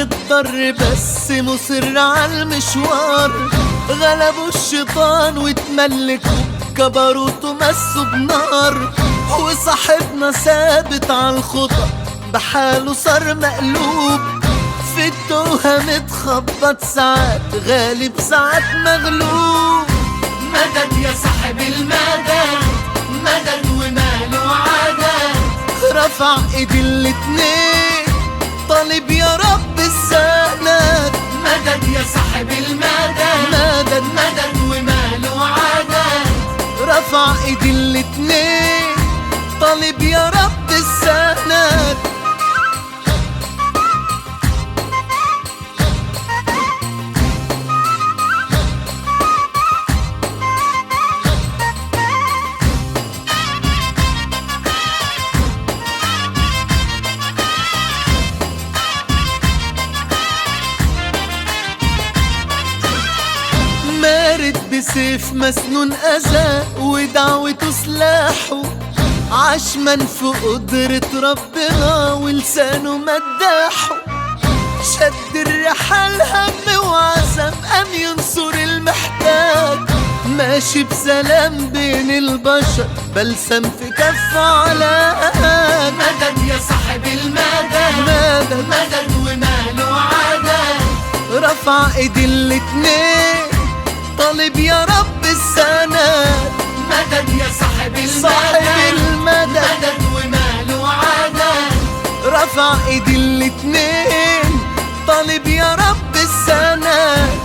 مضطر بس مصر عالمشوار. غلبوا الشيطان واتملكوا كبروت ومسوا بنار. وصاحبنا ثابت عالخطى بحاله صار مقلوب. في التوهة متخبط ساعات غالب ساعات مغلوب. مدد يا صاحب المدد، مدد وماله عدد. رفع ايدي الاتنين طالب يا رب السند. مدد يا صاحب المدد، مدد مدد وماله عدد. رفع ايدي الاتنين طالب يا رب السند. مارد بسيف مسنون أذى ودعوته سلاحه. عشمان في قدرة ربنا ولسانه مداحه. شد الرحال هم وعزم قام ينصر المحتاج. ماشي بسلام بين البشر بلسم في كف علاج. مدد يا صاحب المدد، مدد مدد وماله عدد. رفع ايدي الاتنين طالب يا رب السند. مدد يا صاحب المدد، صاحب المدد مدد وماله عدد. رفع ايدي الاتنين طالب يا رب السند.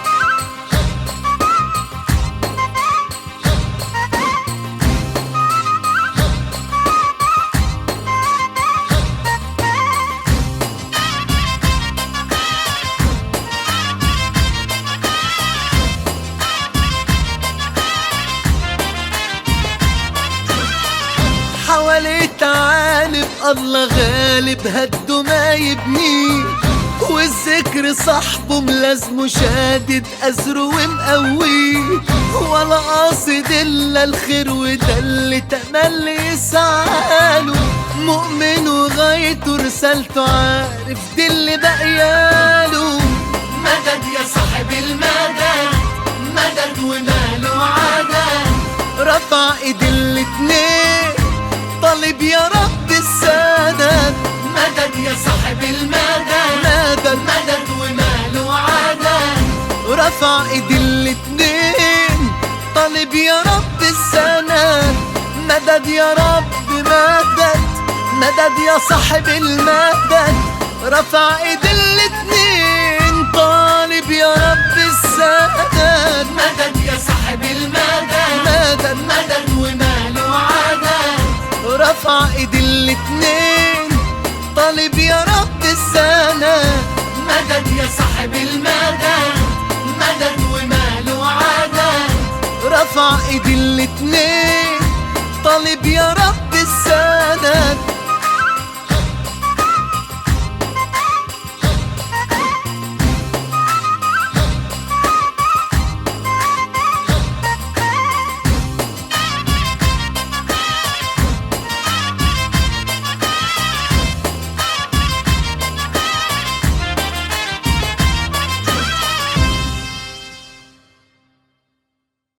حوالي تعالب الله غالب هده ما يبنيه. والذكر صاحبه ملازمه شادد أزره ومقويه. ولا قاصد إلا الخير وده اللي تملي يسعاله. مؤمن وغايته رسالته عارف دي اللي بقياله. مدد يا صاحب المدد، مدد وماله عدد. رفع ايدي الاتنين طالب يا رب السند. مدد يا صاحب المدد، مدد مدد وماله عدد. رفع ايدي الاتنين طالب يا رب السند. مدد يا رب مدد، مدد يا صاحب المدد. رفع ايدي الاتنين طالب يا رب السند. مدد يا صاحب المدد، مدد مدد وماله عدد. رفع ايدي الاتنين طالب يا رب السند. مدد يا صاحب المدد، مدد وماله عدد. رفع ايدي الاتنين طالب يا